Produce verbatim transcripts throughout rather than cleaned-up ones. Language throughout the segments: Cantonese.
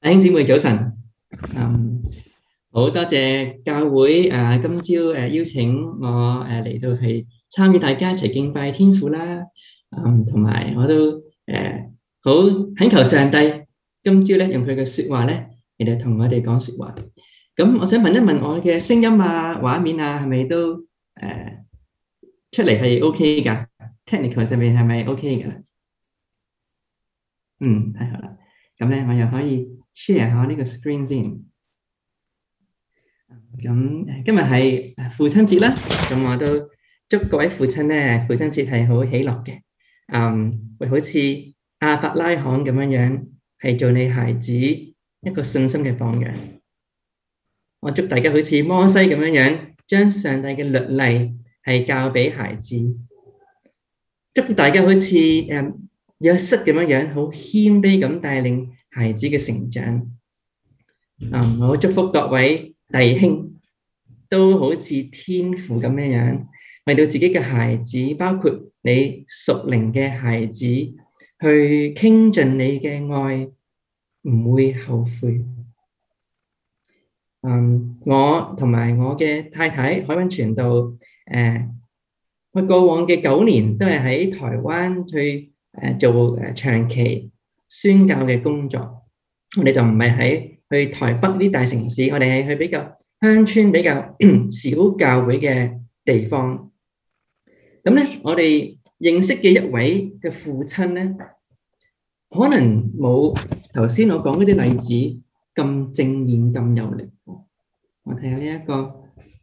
弟兄姊妹早晨，嗯，好多謝教會誒、呃、今朝誒、呃、邀請我誒嚟、呃、到係參與大家一齊敬拜天父啦，嗯，同埋我都誒好懇求上帝今朝咧用佢嘅説話咧嚟到同我哋講説話。咁我想問一問我嘅聲音啊、畫面啊係咪都誒、呃、出嚟係 OK 㗎 ？Technical 上面係咪 OK 㗎？嗯，太好啦，咁咧我又可以 share 下呢個 screen 先。咁今日係父親節啦，咁我都祝各位父親咧，父親節係好喜樂嘅。嗯，會好似亞伯拉罕咁樣樣，係做你孩子一個信心嘅榜樣。我祝大家好似摩西咁樣樣，將上帝嘅律例係教俾孩子。祝福大家好似誒約瑟咁樣樣，好謙卑咁帶領孩子嘅成長。嗯，我祝福各位弟兄都好似天父咁樣樣，為到自己嘅孩子，包括你屬靈嘅孩子，去傾盡你嘅愛，唔會後悔。嗯，我同埋我嘅太太海韻傳道，誒，我過往嘅九年都係喺台灣去誒做誒長期宣教嘅工作，我哋就唔係喺去台北呢大城市，我哋係去比較鄉村、比較少教會嘅地方。咁咧，我哋認識嘅一位嘅父親咧，可能冇頭先我講嗰啲例子咁正面、咁有力。我睇下呢一個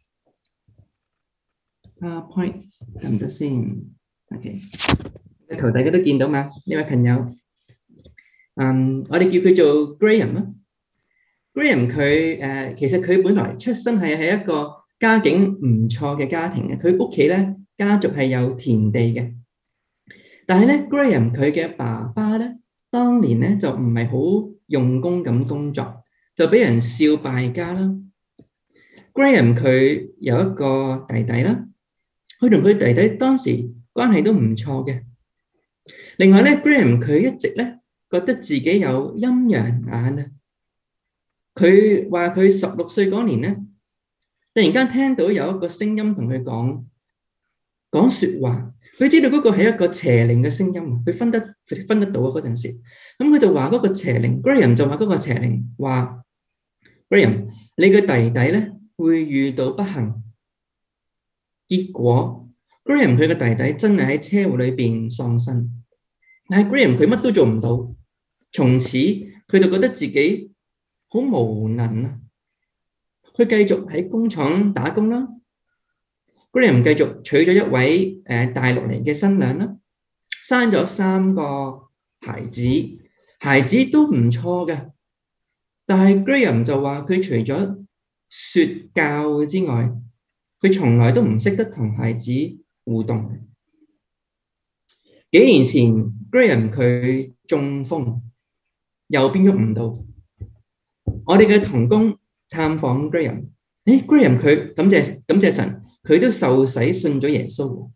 PowerPoint 得唔得先 ？OK， 呢圖大家都見到嘛？呢位朋友，嗯，我哋叫佢做 Graham 啦。Graham 佢誒其實佢本來出身係喺一個家境唔錯嘅家庭嘅，佢屋企咧家族係有田地嘅。但係咧 Graham 佢嘅爸爸咧，當年咧就唔係好用功咁工作，就俾人笑敗家啦。Graham 佢有一個弟弟啦，佢同佢弟弟當時關係都唔錯嘅。另外咧 Graham 佢一直咧覺得自己有陰陽眼啊。佢話佢十六歲嗰年咧，突然間聽到有一個聲音同佢講講説話，佢知道嗰個係一個邪靈嘅聲音，佢分得分得到啊嗰陣時。咁佢就話嗰個邪靈 Graham 就話嗰個邪靈話 Graham 你嘅弟弟咧會遇到不幸。結果 Graham 佢嘅弟弟真係喺車禍裏邊喪生，但係 Graham 佢乜都做唔到，從此佢就覺得自己好無能啊！佢繼續喺工廠打工啦。Graham 繼續娶咗一位誒大陸嚟嘅新娘啦，生咗三個孩子，孩子都唔錯嘅。但係 Graham 就話佢除咗説教之外，佢從來都唔識得同孩子互動。幾年前 Graham 佢中風，右邊喐唔到。我哋嘅同工探訪 Graham，誒 Graham 佢感謝感謝神，佢都受洗信咗耶穌。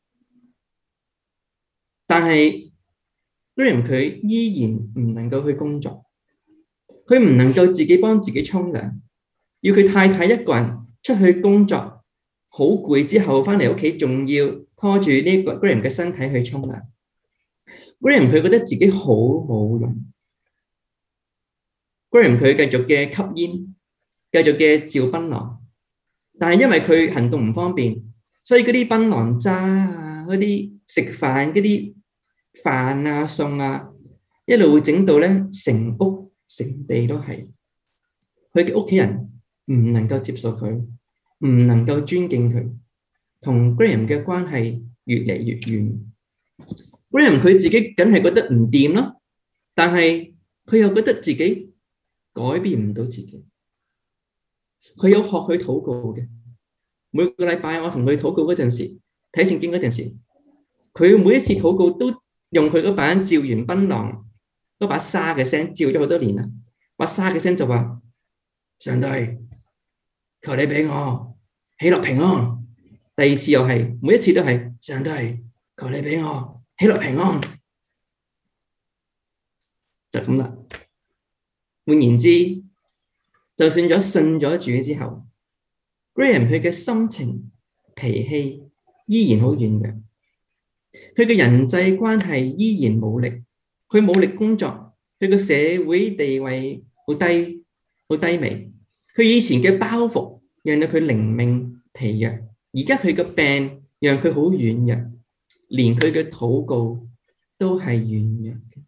但係 Graham 佢依然唔能夠去工作，佢唔能夠自己幫自己沖涼，要佢太太一個人出去工作，好攰之後翻嚟屋企，仲要拖住呢個 Graham 嘅身體去沖涼。Graham 佢覺得自己好冇用。Graham 佢繼續嘅吸煙，繼續嘅嚼檳榔，但係因為佢行動唔方便，所以嗰啲檳榔渣啊、嗰啲食飯嗰啲飯啊、餸啊，一路會整到咧成屋成地都係。佢嘅屋企人唔能夠接受佢，唔能夠尊敬佢，同 Graham 嘅關係越嚟越遠。Graham 佢自己梗係覺得唔掂咯，但係佢又覺得自己改變唔到自己。佢有學佢禱告嘅，每個禮拜我同佢禱告嗰陣時，睇聖經嗰陣時，佢每一次禱告都用佢嗰把照完檳榔嗰把沙嘅聲，照咗好多年啦，把沙嘅聲就話：上帝，求你俾我喜樂平安。第二次又係，每一次都係：上帝，求你俾我喜樂平安。就咁啦。 換言之，就算咗信咗主之後，Graham 佢嘅心情、脾氣依然好軟弱，佢嘅人際關係依然冇力，佢冇力工作，佢嘅社會地位好低、好低微，佢以前嘅包袱讓到佢靈命疲弱，而家佢嘅病讓佢好軟弱，連佢嘅禱告都係軟弱嘅。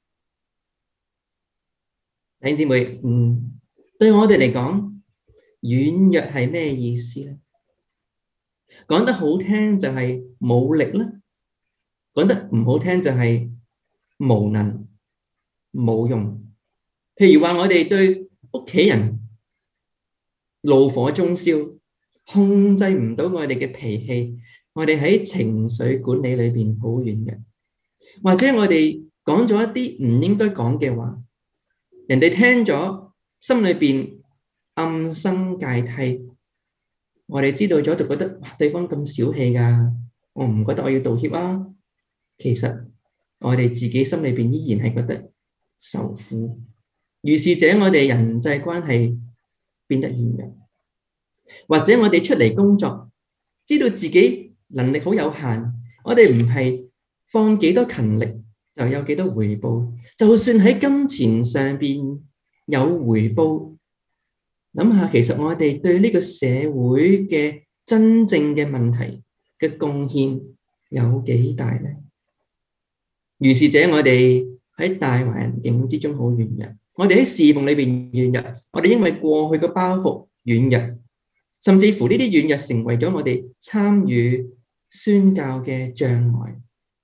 弟兄姊妹，嗯，對我哋嚟講，軟弱係咩意思咧？講得好聽就係冇力啦，講得唔好聽就係無能冇用。譬如話我哋對屋企人怒火中燒，控制唔到我哋嘅脾氣，我哋喺情緒管理裏邊好軟弱，或者我哋講咗一啲唔應該講嘅話，人哋聽咗心裏邊暗生芥蒂，我哋知道咗就覺得哇，對方咁小氣㗎，我唔覺得我要道歉啊。其實我哋自己心裏邊依然係覺得受苦，於是者我哋人際關係變得軟弱，或者我哋出嚟工作，知道自己能力好有限，我哋唔係放幾多勤力就有幾多回報，就算喺金錢上邊有回報，諗下其實我哋對呢個社會嘅真正嘅問題嘅貢獻有幾大呢？於是者我哋喺大環境之中好軟弱，我哋喺侍奉裏邊軟弱，我哋因為過去嘅包袱軟弱，甚至乎呢啲軟弱成為咗我哋參與宣教嘅障礙。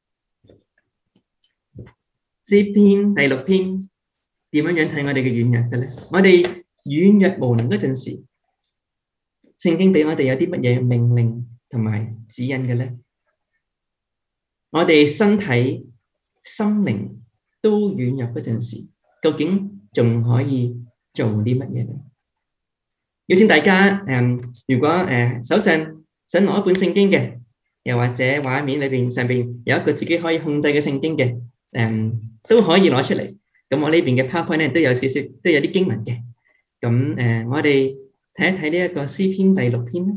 詩篇第六篇點樣樣睇我哋嘅軟弱嘅咧？我哋軟弱無能嗰陣時，聖經俾我哋有啲乜嘢命令同埋指引嘅咧？我哋身體、心靈都軟弱嗰陣時，究竟仲可以做啲乜嘢咧？邀請大家誒，如果誒手上想攞一本聖經嘅，又或者畫面裏邊上邊有一個自己可以控制嘅聖經嘅，誒都可以攞出嚟。咁我呢邊嘅 PowerPoint 咧都有少少都有啲經文嘅。咁誒，我哋睇一睇呢一個詩篇第六篇啦。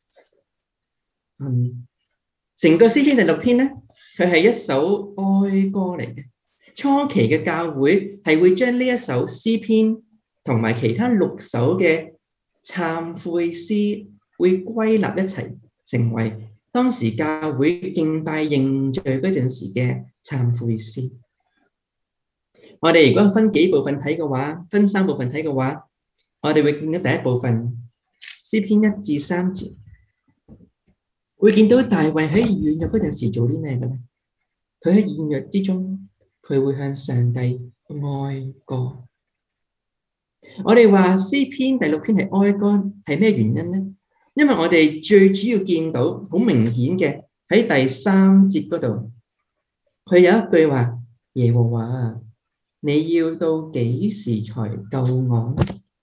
嗯，成個詩篇第六篇咧，佢係一首哀歌嚟嘅。初期嘅教會係會將呢一首詩篇同埋其他六首嘅懺悔詩會歸納一齊，成為當時教會敬拜認罪嗰陣時嘅懺悔詩。我哋如果分幾部分睇嘅話，分三部分睇嘅話，我哋會見到第一部分詩篇一至三節，會見到大衛喺軟弱嗰陣時做啲咩嘅咧？佢喺軟弱之中，佢會向上帝哀歌。我哋話詩篇第六篇係哀歌，係咩原因咧？因為我哋最主要見到好明顯嘅喺第三節嗰度，佢有一句話：耶和華啊，你要到幾時才救我？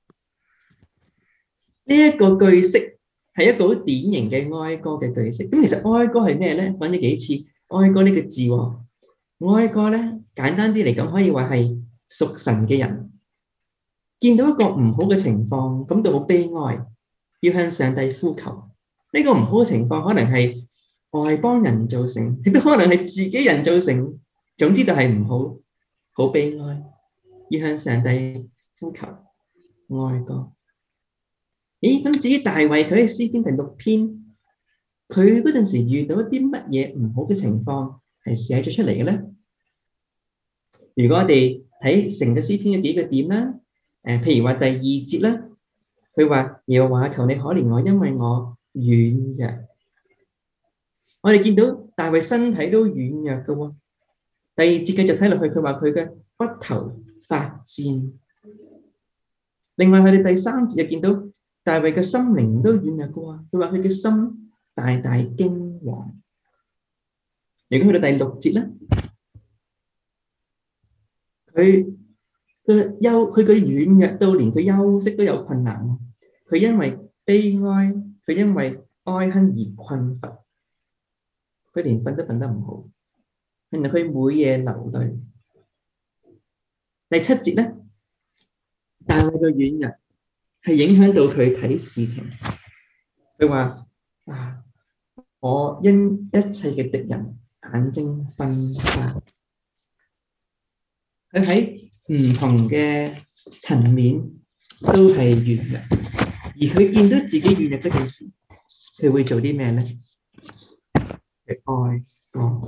呢一個句式係一個好典型嘅哀歌嘅句式。咁其實哀歌係咩咧？揾咗幾次哀歌呢個字喎。哀歌咧，簡單啲嚟講，可以話係屬神嘅人見到一個唔好嘅情況，感到好悲哀，要向上帝呼求。呢個唔好嘅情況可能係外邦人造成，亦都可能係自己人造成。總之就係唔好，好悲哀，要向上帝呼求哀歌。咦，咁至於大衛佢喺詩篇第六篇，佢嗰陣時遇到一啲乜嘢唔好嘅情況係寫咗出嚟嘅咧？如果我哋睇成個詩篇嘅幾個點啦，誒，譬如話第二節啦，佢話耶和華求你可憐我，因為我軟弱。我哋見到大衛身體都軟弱嘅喎。第二節繼續睇落去，佢話佢嘅骨頭發戰。另外，佢哋第三節又見到大衛嘅心靈都軟弱嘅喎，佢話佢嘅心大大驚惶。如果去到第六節咧，佢嘅憂，佢嘅軟弱到連佢休息都有困難。佢因為悲哀，佢因為哀哼而困乏，佢連瞓都瞓得唔好，原來佢每夜流淚。第七節咧， 大衛嘅軟弱係影響到佢睇事情。佢話啊，我因一切嘅敵人眼睛昏花。佢喺唔同嘅層面都係軟弱，而佢見到自己軟弱嗰件事，佢會做啲咩咧？佢哀歌。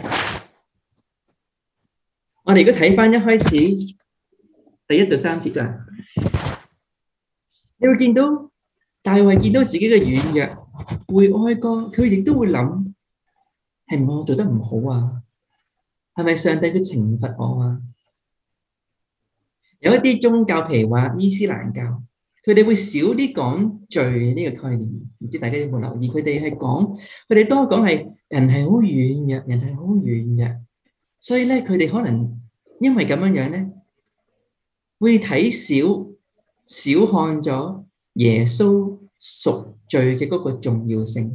我哋如果睇翻一開始第一到三節啊，你會見到大衛見到自己嘅軟弱，會哀歌，佢亦都會諗：係唔係我做得唔好啊？係咪上帝佢懲罰我啊？有一啲宗教，譬如話伊斯蘭教，佢哋會少啲講罪呢個概念。唔知大家有冇留意？佢哋係講，佢哋多講係人係好軟弱，人係好軟弱，所以咧佢哋可能因為咁樣樣咧，會睇少少看咗耶穌贖罪嘅嗰個重要性。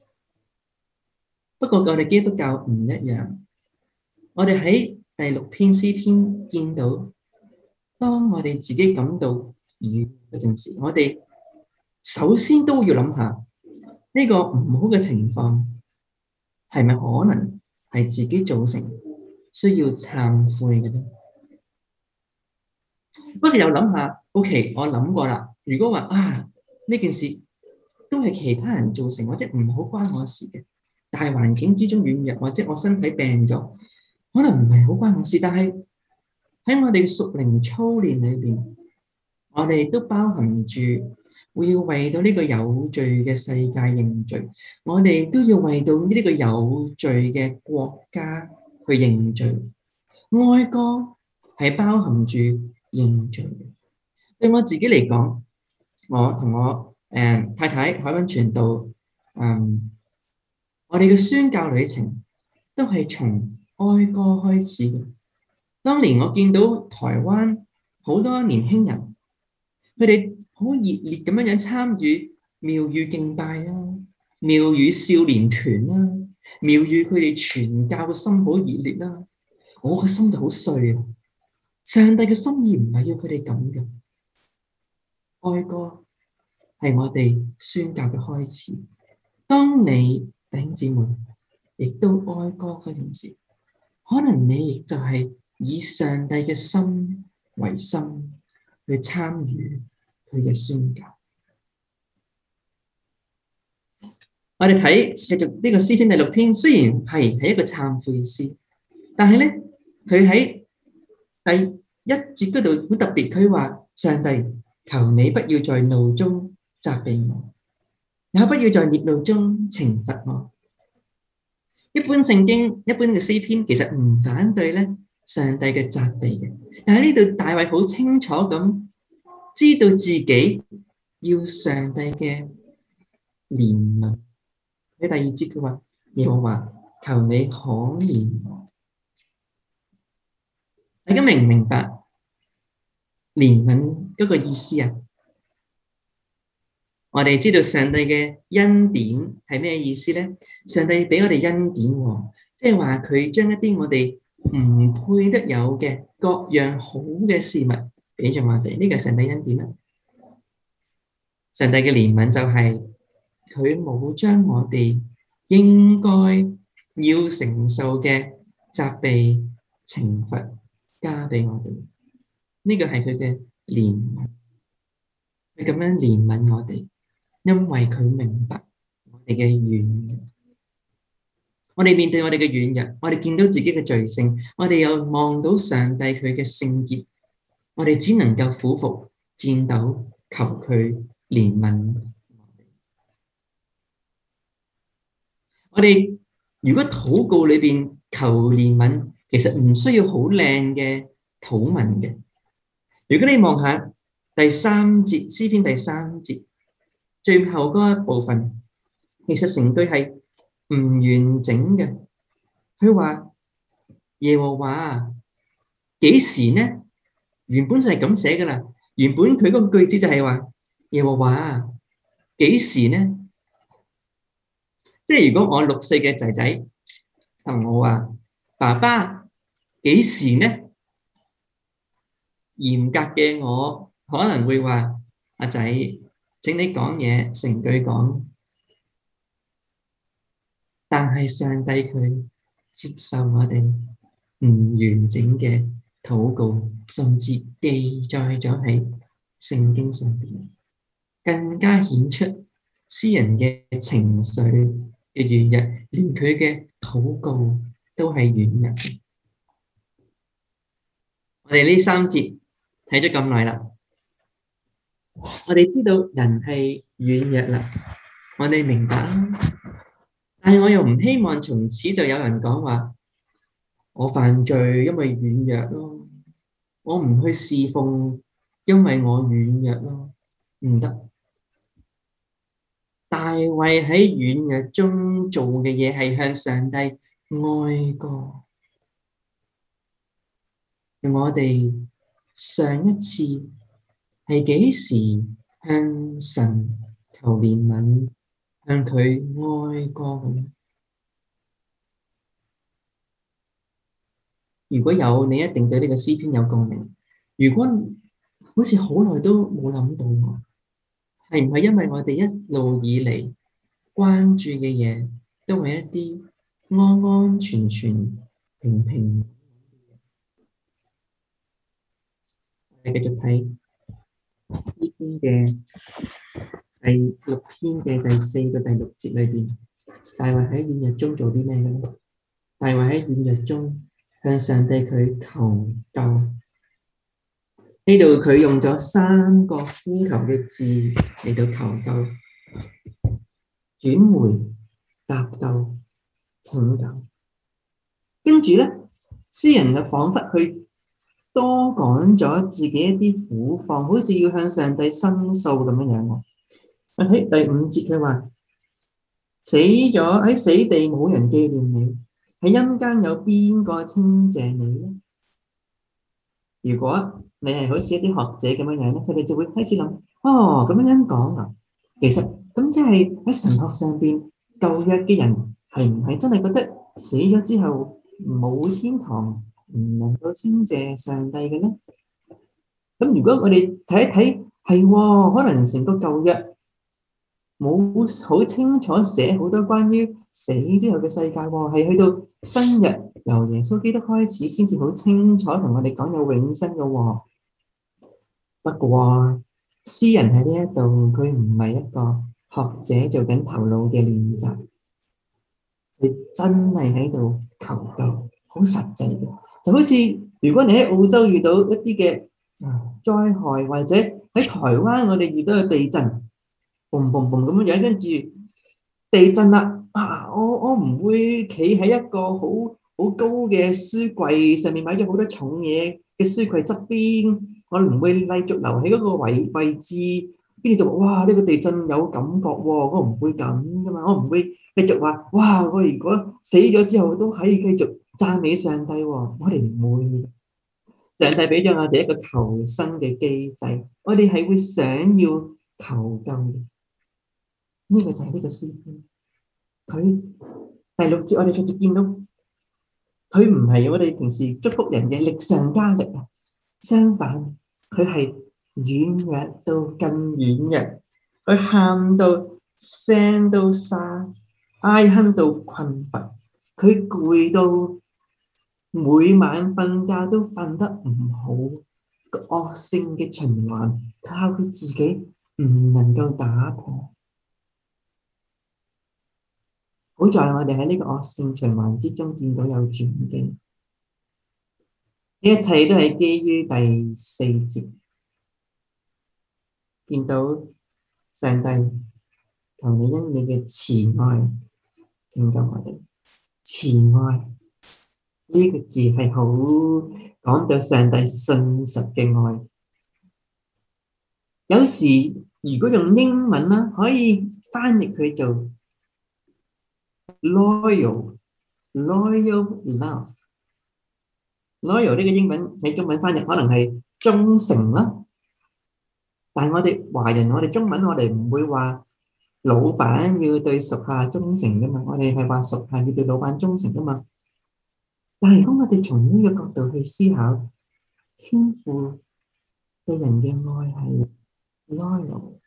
不過我哋基督教唔一樣，我哋喺第六篇詩篇見到，當我哋自己感到軟嗰陣時，我哋首先都要諗下呢個唔好嘅情況係咪可能係自己造成，需要懺悔嘅咧？不過又諗下 ，OK， 我諗過啦。如果話啊呢件事都係其他人造成，或者唔好關我事嘅，大環境之中軟弱，或者我身體病咗，可能唔係好關我事，但係喺我哋嘅屬靈操練裏邊，我哋都包含住會要為到呢個有罪嘅世界認罪，我哋都要為到呢個有罪嘅國家去認罪。哀歌係包含住認罪。對我自己嚟講，我同我誒、呃、太太海溫傳道，嗯，我哋嘅宣教旅程都係從哀歌開始嘅。當年我見到台灣好多年輕人，佢哋好熱烈咁樣樣參與廟宇敬拜啊，廟宇少年團啦，廟宇佢哋傳教嘅心好熱烈啦，我個心就好碎啊！上帝嘅心意唔係要佢哋咁嘅，哀歌係我哋宣教嘅開始。當你弟兄姊妹亦都哀歌嗰陣時，可能你亦就係以上帝嘅心為心去參與佢嘅宣教。我哋睇繼續呢個詩篇第六篇，雖然係係一個懺悔詩，但係咧佢喺第一節嗰度好特別，佢話：上帝，求你不要在怒中責備我，也不要在烈怒中懲罰我。一般聖經、一般嘅詩篇其實唔反對咧上帝嘅責備嘅，但係呢度大衛好清楚咁知道自己要上帝嘅憐憫。喺第二節佢話：耶和華，求你可憐我。大家明唔明白憐憫嗰個意思啊？我哋知道上帝嘅恩典係咩意思咧？上帝俾我哋恩典，即係話佢將一啲我哋唔配得有嘅各樣好嘅事物俾咗我哋，呢個係上帝恩典啦。上帝嘅憐憫就係佢冇將我哋應該要承受嘅責備、懲罰加俾我哋，呢個係佢嘅憐憫，佢咁樣憐憫我哋。因為佢明白我哋嘅軟弱，我哋面對我哋嘅軟弱，我哋見到自己嘅罪性，我哋又望到上帝佢嘅聖潔，我哋只能夠俯伏戰鬥，求佢憐憫。我哋如果禱告裏邊求憐憫，其實唔需要好靚嘅禱文嘅。如果你望下第三節詩篇第三節。最後嗰一部分，其實成句係唔完整嘅。佢話耶和華幾時呢？原本就係咁寫噶啦。原本佢嗰個句子就係話耶和華幾時呢？即係如果我六歲嘅仔仔同我話爸爸幾時呢？嚴格嘅我可能會話阿仔，請你講嘢成句講，但係上帝佢接受我哋唔完整嘅禱告，甚至記載咗喺聖經上邊，更加顯出詩人嘅情緒嘅軟弱，連佢嘅禱告都係軟弱。我哋呢三節睇咗咁耐啦，我哋知道人係軟弱啦，我哋明白啦，但係我又唔希望從此就有人講話我犯罪因為軟弱咯，我唔去侍奉因為我軟弱咯，唔得。大衛喺軟弱中做嘅嘢係向上帝哀歌。我哋上一次係幾時向神求憐憫，向佢哀歌嘅呢？如果有，你一定對呢個詩篇有共鳴。如果好似好耐都冇諗到我，係唔係因為我哋一路以嚟關注嘅嘢都係一啲安安全全、平平？我哋繼續睇詩篇嘅第六篇嘅第四個第六節裏邊，大衛喺軟弱中做啲咩嘅咧？大衛喺軟弱中向上帝佢求救。呢度佢用咗三個呼求嘅字嚟到求救：轉回、搭救、拯救。跟住咧，詩人就彷彿去多講咗自己一啲苦況，好似要向上帝申訴咁樣樣。我睇第五節佢話：死咗喺死地冇人紀念你，喺陰間有邊個稱謝你咧？如果你係好似一啲學者咁樣樣咧，佢哋就會開始諗：哦，咁樣樣講啊，其實咁即係喺神學上邊舊約嘅人係唔係真係覺得死咗之後冇天堂，唔能夠稱謝上帝嘅咧？咁如果我哋睇一睇，係可能成個舊約冇好清楚寫好多關於死之後嘅世界，係去到新約由耶穌基督開始先至好清楚同我哋講有永生嘅。不過詩人喺呢一度，佢唔係一個學者做緊頭腦嘅練習，佢真係喺度求救，好實際嘅。就好似如果你喺澳洲遇到一啲嘅災害，或者喺台灣我哋遇到嘅地震，嘣嘣嘣咁樣，跟住地震啦，啊！我我唔會企喺一個好好高嘅書櫃上面買咗好多重嘢嘅書櫃側邊，我唔會繼續留喺嗰個位位置，跟住就哇呢個地震有感覺喎，我唔會咁噶嘛，我唔會繼續話哇我如果死咗之後都可以繼續讚美上帝喎，我哋唔會。上帝俾咗我哋一個求生嘅機制，我哋係會想要求救嘅。呢個就係呢個詩篇，佢第六節我哋繼續見到，佢唔係我哋平時祝福人嘅力上加力啊，相反，佢係軟弱到更軟弱，佢喊到聲都沙，哀哼到困乏，佢攰到每晚瞓覺都瞓得唔好，個惡性嘅循環靠佢自己唔能夠打破。好在我哋喺呢個惡性循環之中見到有轉機，呢一切都係基於第四節，見到上帝求你因你嘅慈愛拯救我哋。慈愛呢個字係好講到上帝信實嘅愛。有時如果用英文啦，可以翻譯佢做Loyal, loyal love. Loyal 呢個英文喺中文翻譯可能係忠誠啦，但係我哋華人，我哋中文我哋唔會話老闆要對屬下忠誠噶嘛，我哋係話屬下要對老闆忠誠噶嘛。但係如果我哋從呢個角度去思考，天父對人嘅愛係 loyal。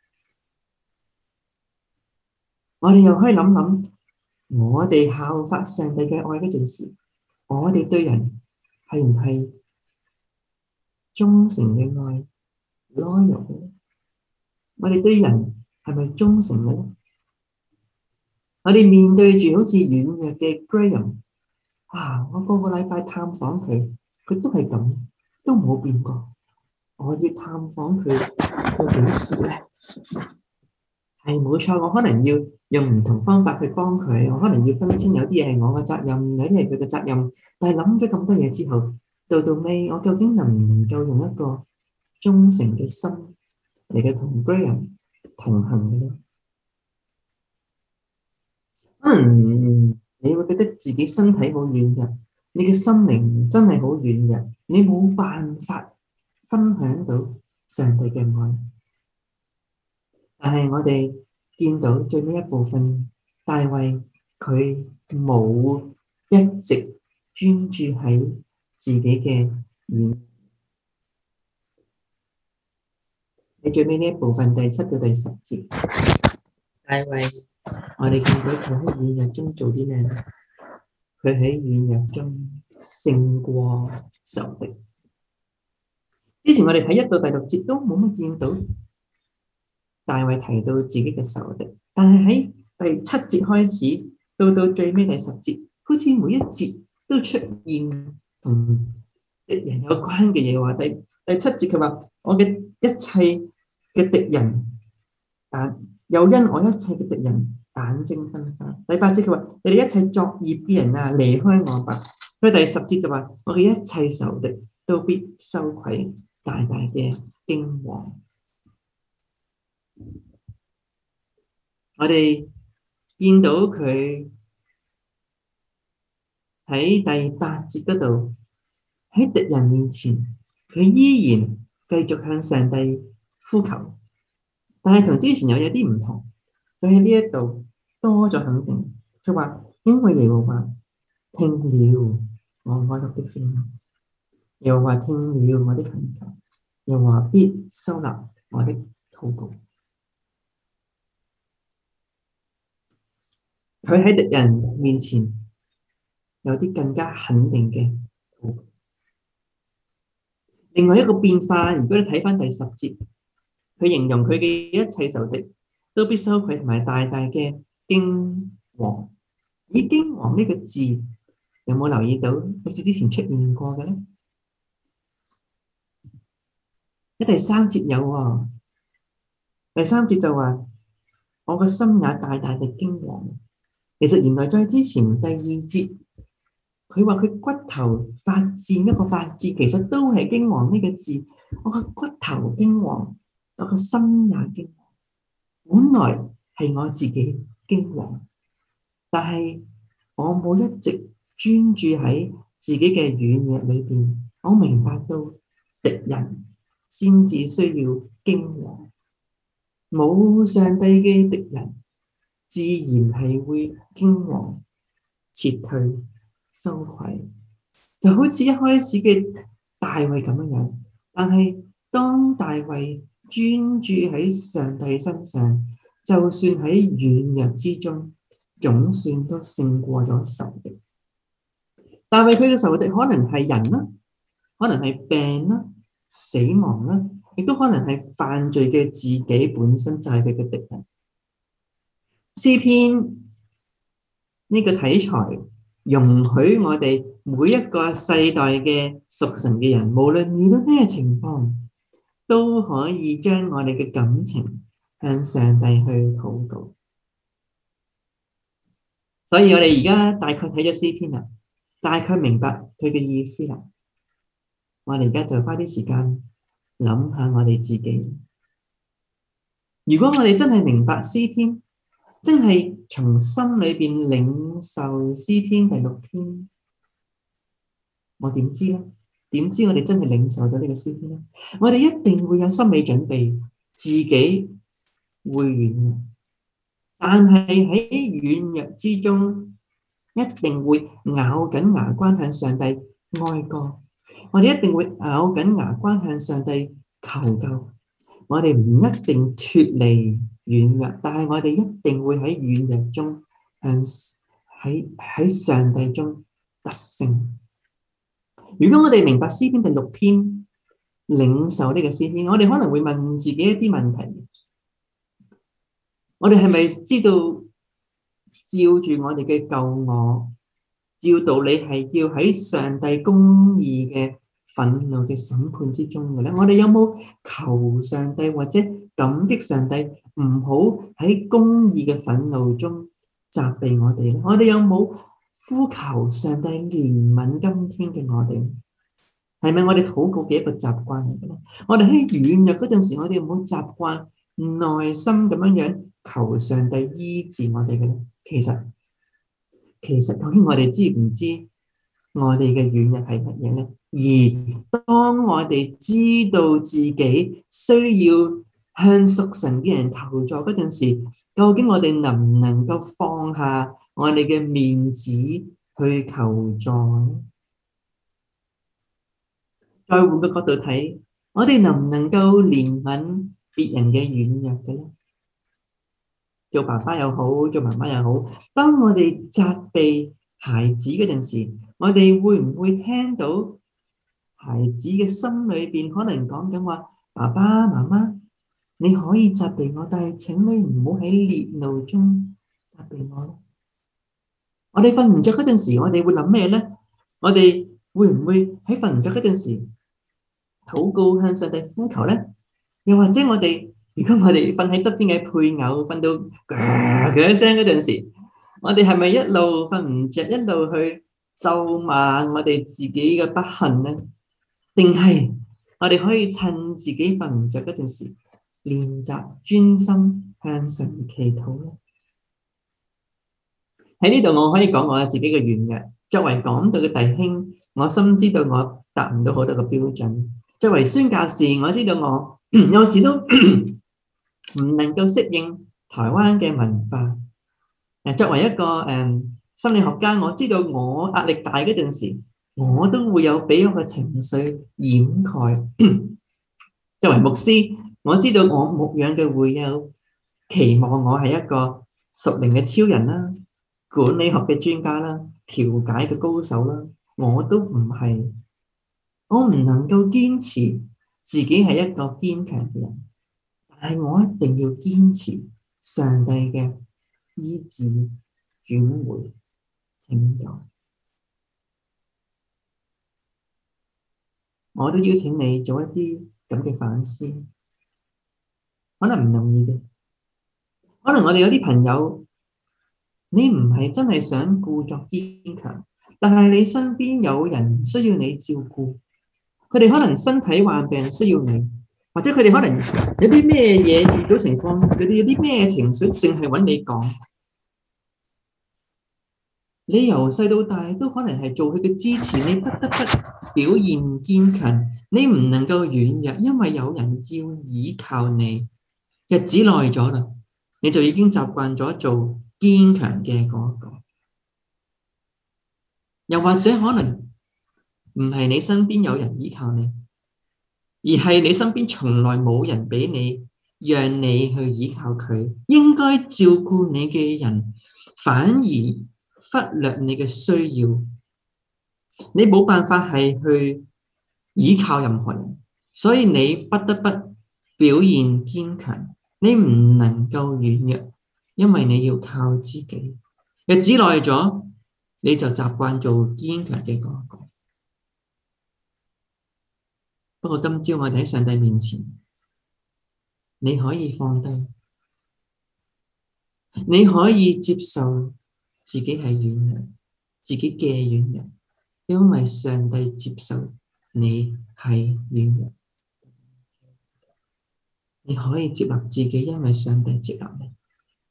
我哋又可以諗諗，我哋效法上帝嘅愛嗰件事，我哋對人係唔係忠誠嘅愛 loyal 嘅？我哋對人係咪忠誠嘅咧？我哋面對住好似軟弱嘅 Graham， 啊，我個個禮拜探訪佢，佢都係咁，都冇變過。我要探訪佢到幾時咧？係冇錯，我可能要用唔同方法去幫佢，我可能要分清有啲嘢係我嘅責任，有啲係佢嘅責任。但係諗咗咁多嘢之後，到到尾，我究竟能唔能夠用一個忠誠嘅心嚟嘅同 Graham 同行嘅咧？可能你會覺得自己身體好軟弱，你嘅心靈真係好軟弱，你冇辦法分享到上帝嘅愛。但係我哋見到最尾一部分，大衛佢冇一直專注喺自己嘅軟弱。你最尾呢一部分第七到第十節，大衛我哋見到佢喺軟弱中做啲咩咧？佢喺軟弱中勝過仇敵。之前我哋睇一到第六節都冇乜見到大衛提到自己嘅仇敵，但係喺第七節開始到到最尾第十節，好似每一節都出現同敵人有關嘅嘢。話第第七節佢話：我嘅一切嘅敵人，但又因我一切嘅敵人眼睛昏花。第八節佢話：你哋一切作孽嘅人啊，離開我吧。佢第十節就話：我嘅一切仇敵都必羞愧，大大嘅驚惶。我哋見到佢喺第八節嗰度，喺敵人面前，佢依然繼續向上帝呼求，但係同之前有有啲唔同。佢喺呢一度多咗肯定，佢話：因為耶和華聽了我哀哭的聲音，耶和華聽了我的懇求，耶和華必收納我的禱告。佢喺敵人面前有啲更加肯定嘅禱告。另外一個變化，如果你睇翻第十節，佢形容佢嘅一切仇敵都必羞愧同埋大大嘅驚惶。以驚惶呢個字有冇留意到？好似之前出現過嘅咧？喺第三節有喎，第三節就話我個心也大大嘅驚惶。其實原來在之前第二節，佢話佢骨頭發顫，一個發顫，其實都係驚惶呢個字。我個骨頭驚惶，我個心也驚惶。本來係我自己驚惶，但係我冇一直專注喺自己嘅軟弱裏邊。我明白到敵人先至需要驚惶，冇上帝嘅敵人，自然係會驚惶、撤退、羞愧，就好似一開始嘅大衛咁樣。但係當大衛專注喺上帝身上，就算喺軟弱之中，總算都勝過咗仇敵。大衛佢嘅仇敵可能係人啦，可能係病啦、死亡啦，亦都可能係犯罪嘅自己本身就係佢嘅敵人。詩篇呢個題材容許我哋每一個世代嘅屬神嘅人，無論遇到咩情況，都可以將我哋嘅感情向上帝去禱告。所以我哋而家大概睇咗詩篇啦，大概明白佢嘅意思啦。我哋而家就花啲時間諗下我哋自己。如果我哋真係明白詩篇，真係從心裏邊領受詩篇第六篇，我點知咧？點知我哋真係領受到呢個詩篇咧？我哋一定會有心理準備，自己會軟弱，但係喺軟弱之中，一定會咬緊牙關向上帝哀歌。我哋一定會咬緊牙關向上帝求救。我哋唔一定脫離軟弱，但係我哋一定會喺軟弱中向喺喺上帝中得勝。如果我哋明白詩篇第六篇，領受呢個詩篇，我哋可能會問自己一啲問題。我哋係咪知道照住我哋嘅救我，照道理係要喺上帝公義嘅憤怒嘅審判之中嘅咧？我哋有冇求上帝或者感激上帝唔好喺公義嘅憤怒中責備我哋咧？我哋有冇呼求上帝憐憫今天嘅我哋？係咪我哋禱告嘅一個習慣嚟嘅咧？我哋喺軟弱嗰陣時，我哋有冇習慣內心咁樣樣求上帝醫治我哋嘅咧？其實其實究竟我哋知唔知我哋嘅軟弱係乜嘢咧？而當我哋知道自己需要向屬神嘅人求助嗰陣時，究竟我哋能唔能夠放下我哋嘅面子去求助呢？再換個角度睇，我哋能唔能夠憐憫別人嘅軟弱嘅咧？做爸爸又好，做媽媽又好，當我哋責備孩子嗰陣時，我哋會唔會聽到孩子嘅心裏邊可能講緊話：爸爸媽媽，你可以責備我，但係請你唔好喺烈怒中責備我咯。我哋瞓唔着嗰陣時，我哋會諗咩咧？我哋會唔會喺瞓唔着嗰陣時禱告向上帝呼求咧？又或者我哋，如果我哋瞓喺側邊嘅配偶瞓到㗎嘅一聲嗰陣時，我哋係咪一路瞓唔着，一路去咒罵我哋自己嘅不幸咧？定係我哋可以趁自己瞓唔着嗰陣時，練習專心向神祈禱咧？喺呢度我可以講我自己嘅軟弱。作為講道嘅弟兄，我深知道我達唔到好多個標準。作為宣教士，我知道我有時都唔能夠適應台灣嘅文化。誒，作為一個誒、嗯、心理學家，我知道我壓力大嗰陣時，我都會有俾一個情緒掩蓋。作為牧師，我知道我牧養嘅會友期望我係一個屬靈嘅超人啦、管理學嘅專家啦、調解嘅高手啦，我都唔係。我唔能夠堅持自己係一個堅強嘅人，但係我一定要堅持上帝嘅醫治、轉回、拯救。我都邀請你做一啲咁嘅反思，可能唔容易嘅。可能我哋有啲朋友，你唔係真係想故作堅強，但係你身邊有人需要你照顧。佢哋可能身體患病需要你，或者佢哋可能有啲咩嘢遇到情況，佢哋有啲咩情緒，淨係揾你講。你由細到大都可能係做佢嘅支持，你不得不表現堅強，你唔能夠軟弱，因為有人要依靠你。日子耐咗啦，你就已經習慣咗做堅強嘅嗰個。又或者可能唔係你身邊有人依靠你，而係你身邊從來冇人俾你，讓你去依靠佢。應該照顧你嘅人，反而忽略你嘅需要。你冇辦法係去依靠任何人，所以你不得不表現堅強。你唔能夠軟弱，因為你要靠自己。日子耐咗，你就習慣做堅強嘅嗰個。不過今朝我哋喺上帝面前，你可以放低，你可以接受自己係軟弱，自己嘅軟弱，因為上帝接受你係軟弱。你可以接納自己，因為上帝接納你。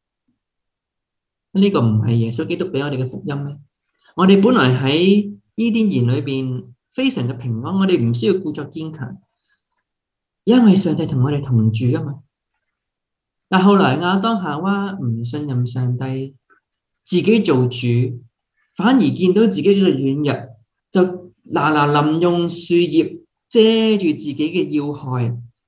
呢個唔係耶穌基督俾我哋嘅福音咩？我哋本來喺伊甸園裏邊非常嘅平安，我哋唔需要故作堅強，因為上帝同我哋同住啊嘛。但後來亞當夏娃唔信任上帝，自己做主，反而見到自己嘅軟弱，就嗱嗱臨用樹葉遮住自己嘅要害，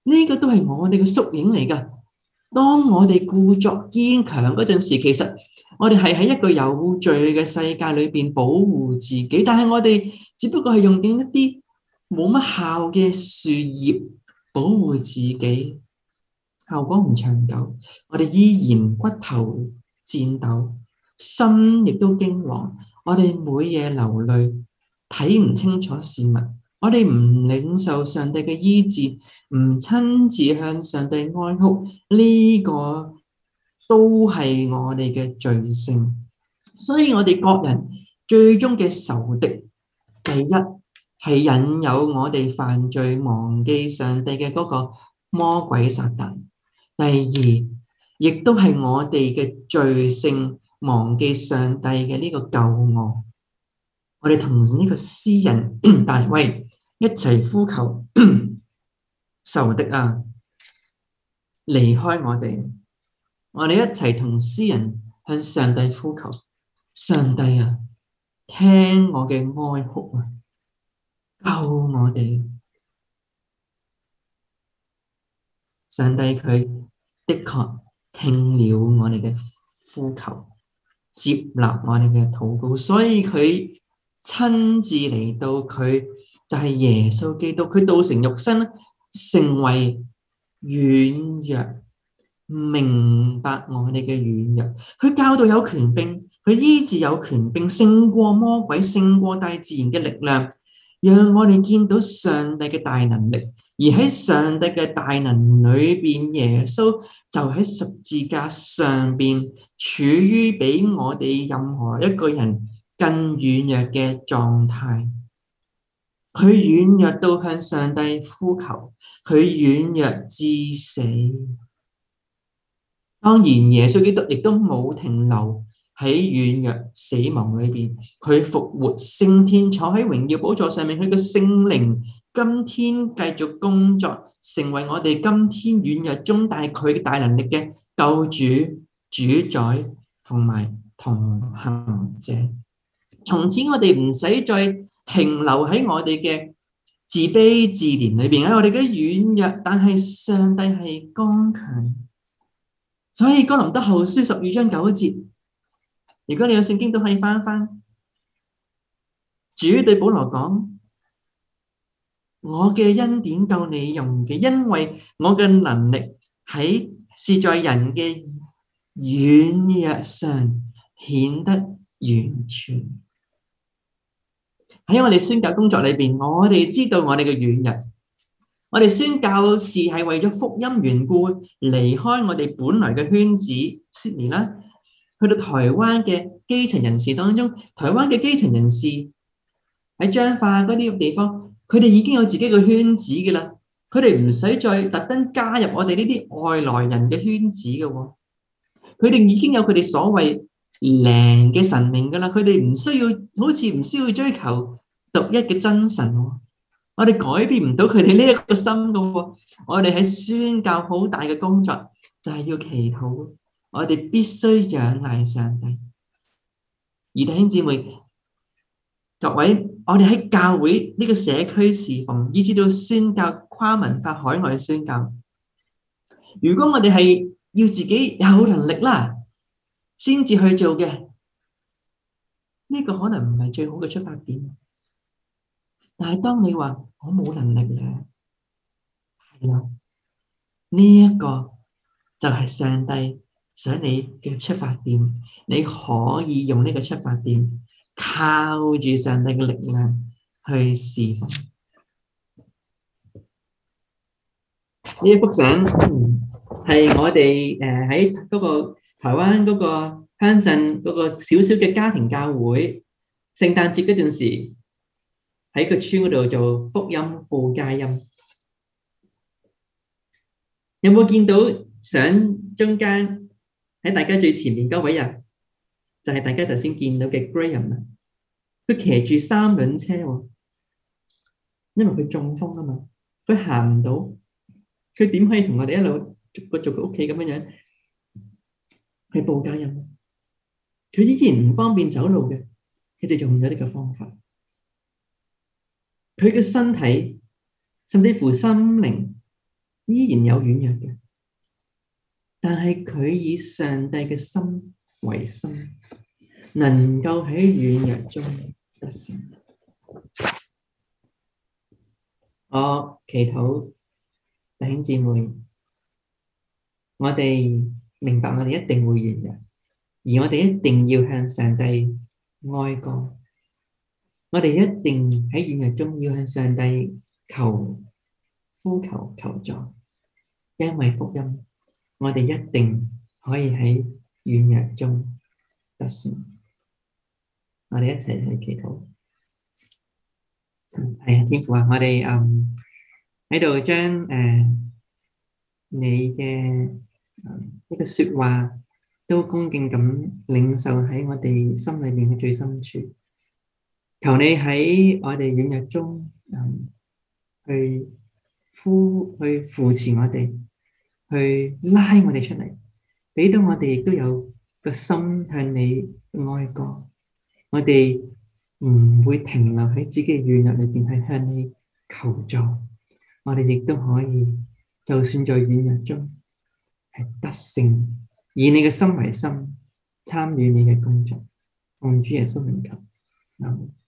呢個都係我哋嘅縮影嚟㗎。當我哋故作堅強嗰陣時，其實我哋係喺一個有罪嘅世界裏邊保護自己，但係我哋只不過係用緊一啲冇乜效嘅樹葉保護自己，效果唔長久。我哋依然骨頭顫抖，心亦都驚惶，我哋每夜流淚，睇唔清楚事物。我哋唔領受上帝嘅醫治，唔親自向上帝哀哭，呢個都係我哋嘅罪性。所以我哋各人最終嘅仇敵，第一係引誘我哋犯罪忘記上帝嘅嗰個魔鬼撒旦，第二亦都係我哋嘅罪性忘記上帝嘅呢個救我。我哋同呢個詩人大衛一齊呼求仇敵啊，離開我哋。我哋一齊同詩人向上帝呼求，上帝啊，聽我嘅哀哭啊，救我哋。上帝佢的確聽了我哋嘅呼求，接納我哋嘅禱告，所以佢親自嚟到，佢就係耶穌基督，佢道成肉身，成為軟弱，明白我哋嘅軟弱，佢教導有權柄，佢醫治有權柄，勝過魔鬼，勝過大自然嘅力量，讓我哋見到上帝嘅大能力。而喺上帝嘅大能裏邊，耶穌就喺十字架上邊，處於比我哋任何一個人更軟弱嘅狀態。佢軟弱到向上帝呼求，佢軟弱至死。當然，耶穌基督亦都冇停留喺軟弱死亡裏邊，佢復活升天，坐喺榮耀寶座上面，佢嘅聖靈今天繼續工作，成為我哋今天軟弱中帶佢大能力嘅救主、主宰同埋同行者。從此我哋唔使再停留喺我哋嘅自卑自憐裏邊，喺我哋嘅軟弱，但係上帝係剛強。所以哥林多後書十二章九節，如果你有聖經都可以翻翻。主對保羅講：我嘅恩典夠你用嘅，因為我嘅能力喺是在人嘅軟弱上顯得完全。喺我哋宣教工作裏邊，我哋知道我哋嘅軟弱。我哋宣教士係為咗福音緣故，離開我哋本來嘅圈子 Sydney 啦，去到台灣嘅基層人士當中。台灣嘅基層人士喺彰化嗰啲地方，佢哋已經有自己嘅圈子嘅啦，佢哋唔使再特登加入我哋呢啲外來人嘅圈子嘅喎。佢哋已經有佢哋所謂靈嘅神明嘅啦，佢哋唔需要，好似唔需要追求獨一嘅真神喎。我哋改變唔到佢哋呢一個心嘅喎。我哋喺宣教好大嘅工作就係要祈禱，我哋必須仰賴上帝。而弟兄姊妹，各位，我哋喺教會呢個社區侍奉，以至到宣教跨文化海外宣教，如果我哋係要自己有能力啦，先至去做嘅，呢個可能唔係最好嘅出發點。但係當你話我冇能力咧，係啦，呢一個就係上帝想你嘅出發點，你可以用呢個出發點，靠住上帝嘅力量去侍奉。呢一幅相係我哋誒喺嗰個台灣嗰個鄉鎮嗰個小小嘅家庭教會，聖誕節嗰陣時喺個村嗰度做福音報佳音。有冇見到相中間喺大家最前面嗰位人，就係大家頭先見到嘅 Graham 啊？佢騎住三輪車喎，因為佢中風啊嘛，佢行唔到，佢點可以同我哋一路逐個逐個屋企咁樣樣去報佳音？佢依然唔方便走路嘅，佢就用咗呢個方法。佢嘅身體甚至乎心靈依然有軟弱嘅，但係佢以上帝嘅心為心，能夠喺軟弱中得勝。我祈禱弟兄姊妹，我哋明白我哋一定會軟弱，而我哋一定要向上帝哀歌，我哋一定喺軟弱中要向上帝求呼求求助，因為福音，我哋一定可以喺軟弱中得勝。我哋一齊去祈禱。係啊，天父啊，我哋嗯喺度將誒你嘅呢個說話都恭敬咁領受喺我哋心裏面嘅最深處。求你喺我哋軟弱中，嗯，去呼去扶持我哋，去拉我哋出嚟，俾到我哋亦都有個心向你哀歌。我哋唔會停留喺自己嘅軟弱裏邊，係向你求助。我哋亦都可以，就算在軟弱中，係得勝，以你嘅心為心，參與你嘅工作。奉主耶穌名求，阿們。